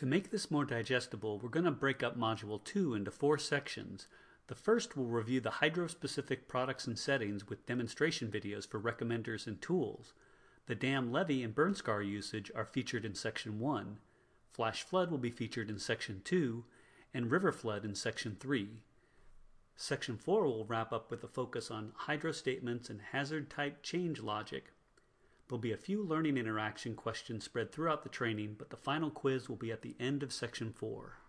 To make this more digestible, we're going to break up Module 2 into 4 sections. The first will review the hydro-specific products and settings with demonstration videos for recommenders and tools. The dam levee and burn scar usage are featured in Section 1. Flash flood will be featured in Section 2, and river flood in Section 3. Section 4 will wrap up with a focus on hydro statements and hazard type change logic. There'll be a few learning interaction questions spread throughout the training, but the final quiz will be at the end of Section 4.